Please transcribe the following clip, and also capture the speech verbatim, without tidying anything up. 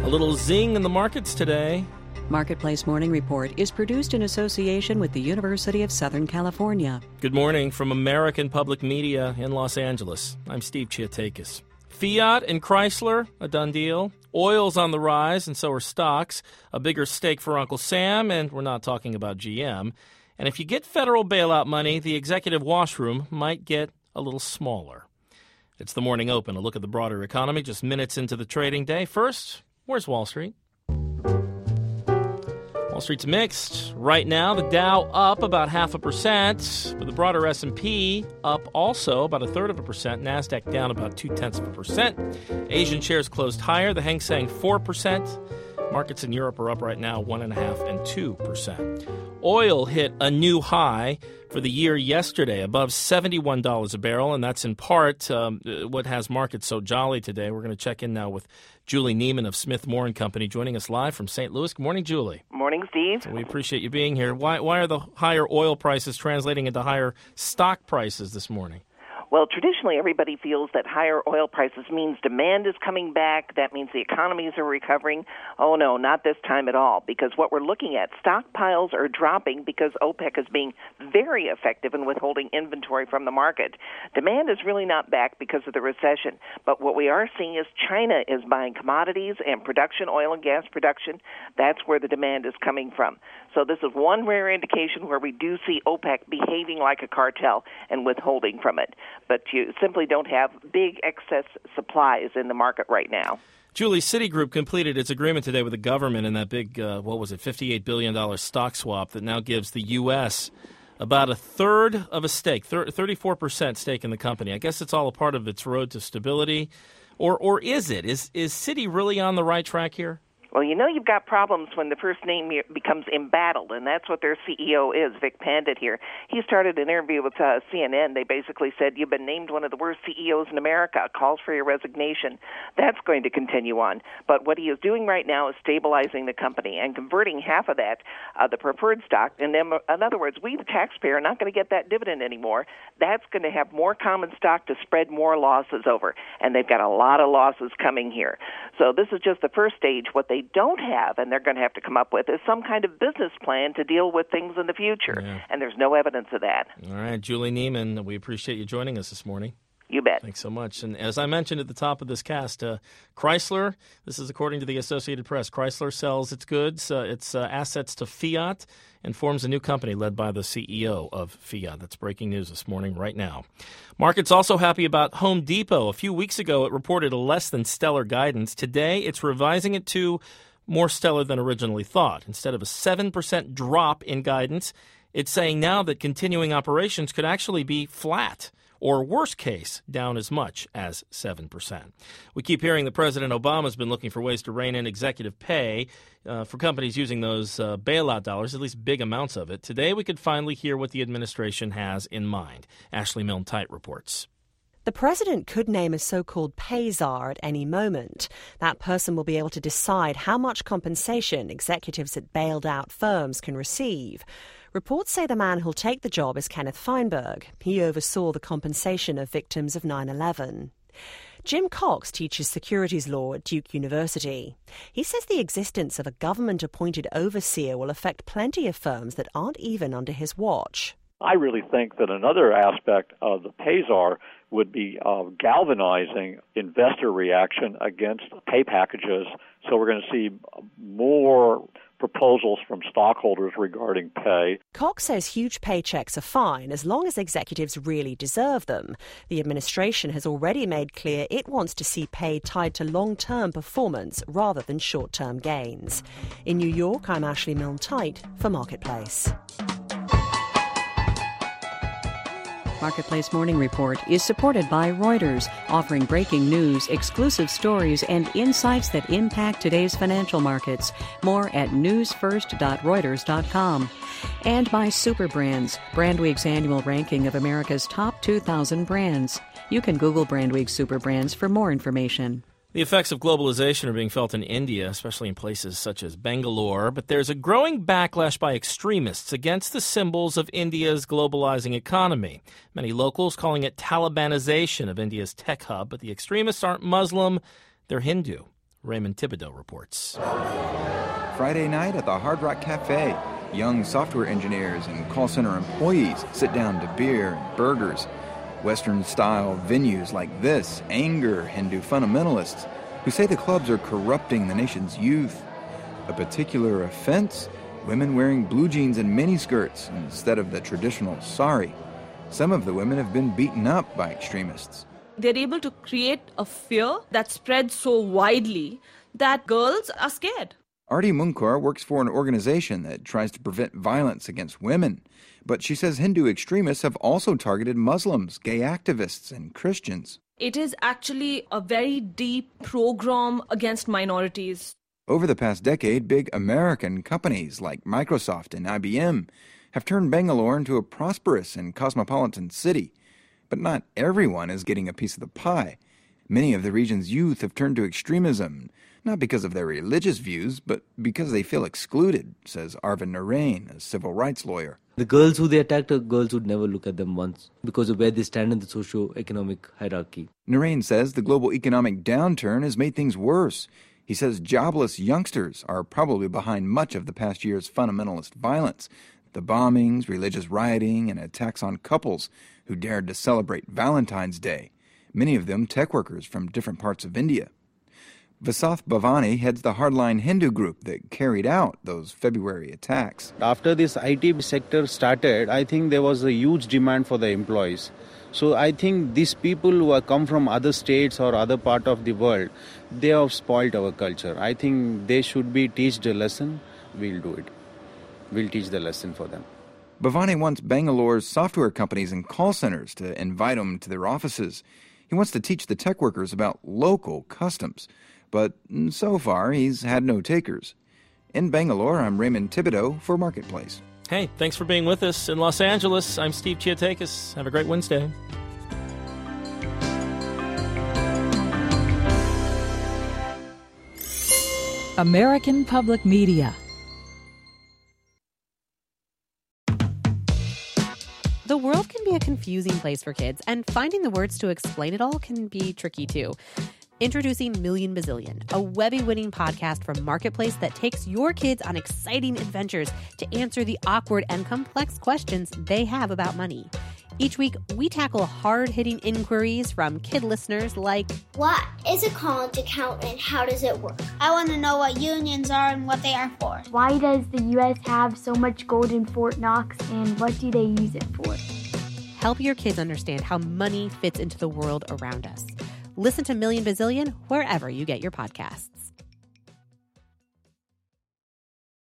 A little zing in the markets today. Marketplace Morning Report is produced in association with the University of Southern California. Good morning from American Public Media in Los Angeles. I'm Steve Chiatakis. Fiat and Chrysler, a done deal. Oil's on the rise, and so are stocks. A bigger stake for Uncle Sam, and we're not talking about G M. And if you get federal bailout money, the executive washroom might get a little smaller. It's the morning open. A look at the broader economy just minutes into the trading day. First, where's Wall Street? Wall Street's mixed. Right now, the Dow up about half a percent, with the broader S and P up also about a third of a percent. NASDAQ down about two-tenths of a percent. Asian shares closed higher. The Hang Seng four percent. Markets in Europe are up right now one point five and two percent. Oil hit a new high for the year yesterday, above seventy-one dollars a barrel, and that's in part um, what has markets so jolly today. We're going to check in now with Julie Neiman of Smith Moore and Company, joining us live from Saint Louis. Good morning, Julie. Morning, Steve. So we appreciate you being here. Why, why are the higher oil prices translating into higher stock prices this morning? Well, traditionally, everybody feels that higher oil prices means demand is coming back. That means the economies are recovering. Oh, no, not this time at all, because what we're looking at, stockpiles are dropping because OPEC is being very effective in withholding inventory from the market. Demand is really not back because of the recession, but what we are seeing is China is buying commodities and production, oil and gas production. That's where the demand is coming from. So this is one rare indication where we do see OPEC behaving like a cartel and withholding from it. But you simply don't have big excess supplies in the market right now. Julie, Citigroup completed its agreement today with the government in that big, uh, what was it, fifty-eight billion dollars stock swap that now gives the U S about a third of a stake, thirty-four percent stake in the company. I guess it's all a part of its road to stability. Or or is it? Is, is Citi really on the right track here? Well, you know you've got problems when the first name becomes embattled, and that's what their C E O is, Vic Pandit here. He started an interview with uh, C N N. They basically said, you've been named one of the worst C E Os in America, calls for your resignation. That's going to continue on. But what he is doing right now is stabilizing the company and converting half of that, uh, the preferred stock. And then, in other words, we, the taxpayer, are not going to get that dividend anymore. That's going to have more common stock to spread more losses over, and they've got a lot of losses coming here. So this is just the first stage. What they don't have, and they're going to have to come up with, is some kind of business plan to deal with things in the future. Yeah. And there's no evidence of that. All right, Julie Neiman, we appreciate you joining us this morning. You bet. Thanks so much. And as I mentioned at the top of this cast, uh, Chrysler, this is according to the Associated Press, Chrysler sells its goods, uh, its uh, assets to Fiat and forms a new company led by the C E O of Fiat. That's breaking news this morning right now. Market's also happy about Home Depot. A few weeks ago, it reported a less than stellar guidance. Today, it's revising it to more stellar than originally thought. Instead of a seven percent drop in guidance, it's saying now that continuing operations could actually be flat, or worst case, down as much as seven percent. We keep hearing that President Obama's been looking for ways to rein in executive pay uh, for companies using those uh, bailout dollars, at least big amounts of it. Today, we could finally hear what the administration has in mind. Ashley Milne-Tite reports. The president could name a so-called pay czar at any moment. That person will be able to decide how much compensation executives at bailed-out firms can receive. Reports say the man who'll take the job is Kenneth Feinberg. He oversaw the compensation of victims of nine eleven. Jim Cox teaches securities law at Duke University. He says the existence of a government-appointed overseer will affect plenty of firms that aren't even under his watch. I really think that another aspect of the pay czar would be uh, galvanizing investor reaction against pay packages. So we're going to see more proposals from stockholders regarding pay. Cox says huge paychecks are fine as long as executives really deserve them. The administration has already made clear it wants to see pay tied to long-term performance rather than short-term gains. In New York, I'm Ashley Milne-Tite for Marketplace. Marketplace Morning Report is supported by Reuters, offering breaking news, exclusive stories, and insights that impact today's financial markets. More at news first dot reuters dot com. And by Superbrands, Brandweek's annual ranking of America's top two thousand brands. You can Google Brandweek Superbrands for more information. The effects of globalization are being felt in India, especially in places such as Bangalore, but there's a growing backlash by extremists against the symbols of India's globalizing economy. Many locals calling it Talibanization of India's tech hub, but the extremists aren't Muslim, they're Hindu. Raymond Thibodeau reports. Friday night at the Hard Rock Cafe, young software engineers and call center employees sit down to beer and burgers. Western-style venues like this anger Hindu fundamentalists who say the clubs are corrupting the nation's youth. A particular offense? Women wearing blue jeans and miniskirts instead of the traditional sari. Some of the women have been beaten up by extremists. They're able to create a fear that spreads so widely that girls are scared. Arti Munkar works for an organization that tries to prevent violence against women. But she says Hindu extremists have also targeted Muslims, gay activists, and Christians. It is actually a very deep program against minorities. Over the past decade, big American companies like Microsoft and I B M have turned Bangalore into a prosperous and cosmopolitan city. But not everyone is getting a piece of the pie. Many of the region's youth have turned to extremism, not because of their religious views, but because they feel excluded, says Arvind Narain, a civil rights lawyer. The girls who they attacked are girls who'd never look at them once because of where they stand in the socio-economic hierarchy. Narain says the global economic downturn has made things worse. He says jobless youngsters are probably behind much of the past year's fundamentalist violence, the bombings, religious rioting, and attacks on couples who dared to celebrate Valentine's Day, many of them tech workers from different parts of India. Vasath Bhavani heads the hardline Hindu group that carried out those February attacks. After this I T sector started, I think there was a huge demand for the employees. So I think these people who have come from other states or other part of the world, they have spoiled our culture. I think they should be taught a lesson. We'll do it. We'll teach the lesson for them. Bhavani wants Bangalore's software companies and call centers to invite them to their offices. He wants to teach the tech workers about local customs. But so far, he's had no takers. In Bangalore, I'm Raymond Thibodeau for Marketplace. Hey, thanks for being with us. In Los Angeles, I'm Steve Chiatakis. Have a great Wednesday. American Public Media. The world can be a confusing place for kids, and finding the words to explain it all can be tricky too. Introducing Million Bazillion, a Webby-winning podcast from Marketplace that takes your kids on exciting adventures to answer the awkward and complex questions they have about money. Each week, we tackle hard-hitting inquiries from kid listeners like, what is a college account and how does it work? I want to know what unions are and what they are for. Why does the U S have so much gold in Fort Knox and what do they use it for? Help your kids understand how money fits into the world around us. Listen to Million Bazillion wherever you get your podcasts.